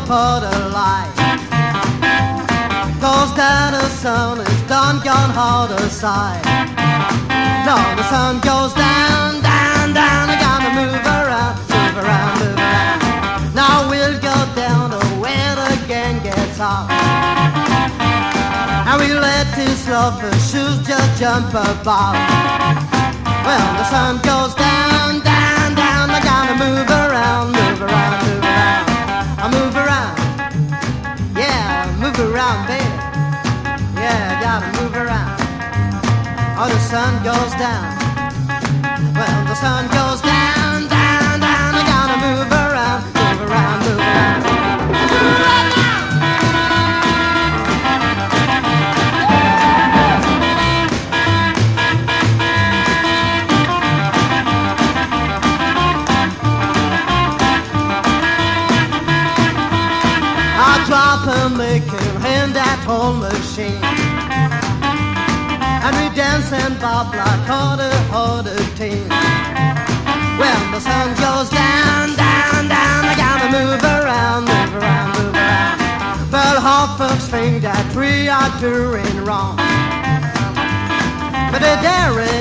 for the light. Goes down, the sun is done, gone hard aside. No, the sun goes down, down, down. I gotta move around, move around, move around. Now we'll go down to where the gang gets off. And we let these lovers shoes just jump above. Well, the sun goes down, down, down. I gotta move around, move around, move around. I move around, yeah, move around, baby. Yeah, I gotta move around. Oh, the sun goes down. Well, the sun goes down, down, down. I gotta move around, move around, move around. Move around now. I drop and make him hand that whole machine. And we dance and bob like all the teens. When the sun goes down, down, down, I gotta move around, move around, move around. But half folks think that we are doing wrong. But they're daring.